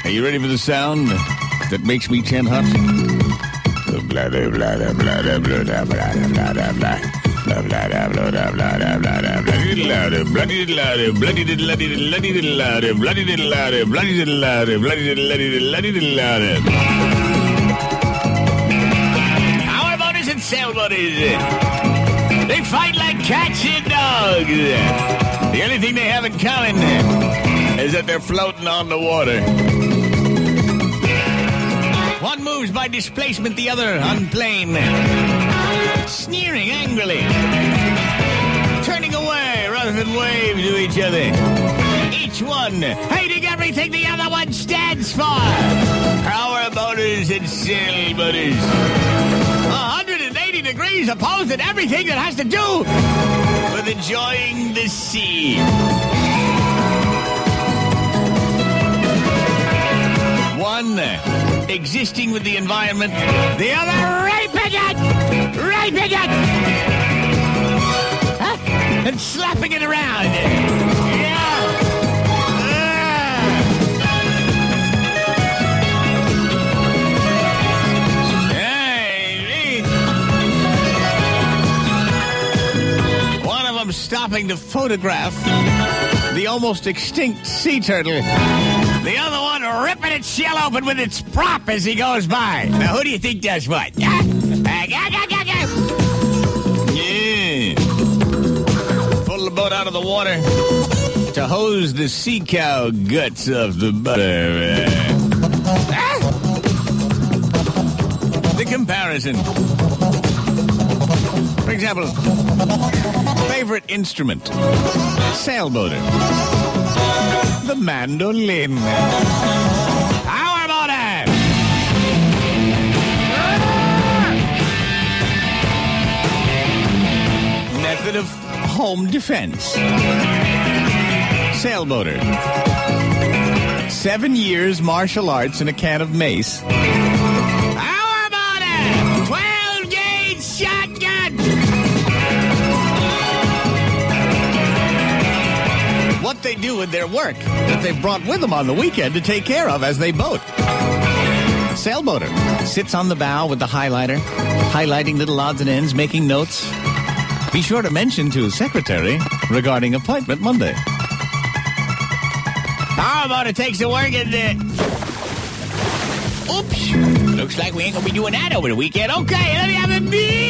Are you ready for the sound that makes me 10 hot? Blah, blah, blah, blah, blah, blah, blah, blah, blah, blah, blah, blah. Our motors and sailboaters, they fight like cats and dogs. The only thing they have in common is that they're floating on the water. One moves by displacement, the other on plane. Sneering angrily. Turning away rather than wave to each other. Each one hating everything the other one stands for. Power motors and sailboaters. 180 degrees opposed in everything that has to do with enjoying the sea. One existing with the environment, the other raping it! Raping it! Huh? And slapping it around. Yeah! One of them stopping to photograph the almost extinct sea turtle. The other one ripping its shell open with its prop as he goes by. Now, who do you think does what? Yeah. Pull the boat out of the water to hose the sea cow guts off the butter. The comparison. For example, favorite instrument, sailboater. The mandolin. Power motor. Method of home defense. Sailboater. 7 years martial arts and a can of mace. Power motor. 12-gauge shotgun. What they do with their work that they've brought with them on the weekend to take care of as they boat. Sailboater sits on the bow with the highlighter, highlighting little odds and ends, making notes. Be sure to mention to his secretary regarding appointment Monday. Powerboater takes the work and oops. Looks like we ain't gonna be doing that over the weekend. Okay, let me have a beer.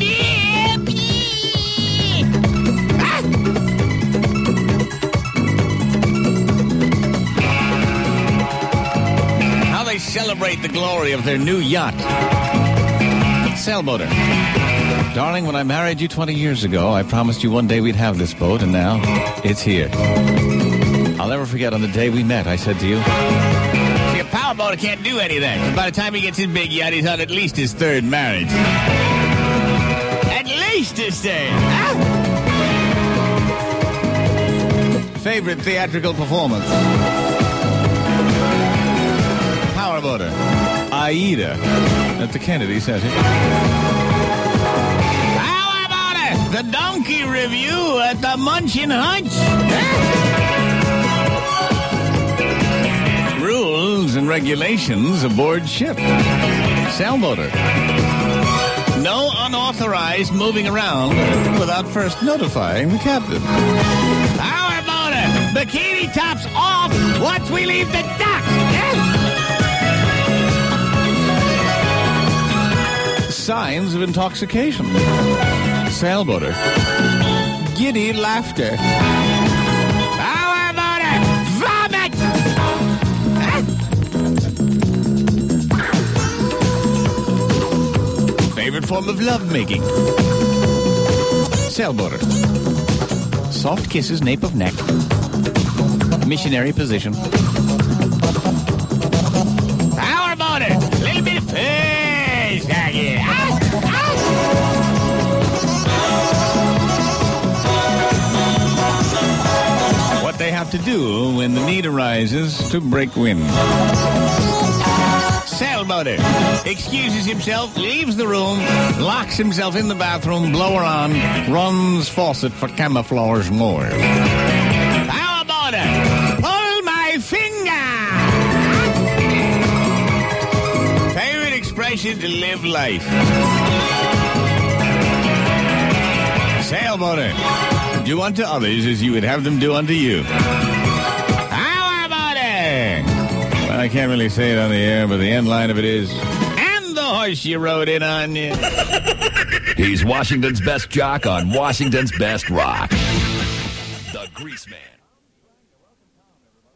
Celebrate the glory of their new yacht. Sailboater. Darling, when I married you 20 years ago, I promised you one day we'd have this boat, and now it's here. I'll never forget on the day we met, I said to you, see, a powerboater can't do any of that. By the time he gets his big yacht, he's on at least his third marriage. At least his third. Huh? Favorite theatrical performance? Powerboater. Aida at the Kennedy Center. Powerboater. The Donkey Review at the Munchin Hunch. Rules and regulations aboard ship. Sailboater. No unauthorized moving around without first notifying the captain. Powerboater. Bikini tops off once we leave the dock. Signs of intoxication. Sailboater. Giddy laughter. Powerboater. Vomit! Favorite form of lovemaking. Sailboater. Soft kisses, nape of neck. Missionary position. Powerboater. Little bit of fizz back here. What they have to do when the need arises to break wind. Sailboater excuses himself, leaves the room, locks himself in the bathroom, blower on, runs faucet for camouflage noise. Powerboater, pull my finger! places to live life. Sailboater, do unto others as you would have them do unto you. How about it? Well, I can't really say it on the air, but the end line of it is, and the horse you rode in on you. He's Washington's best jock on Washington's best rock. The Greaseman.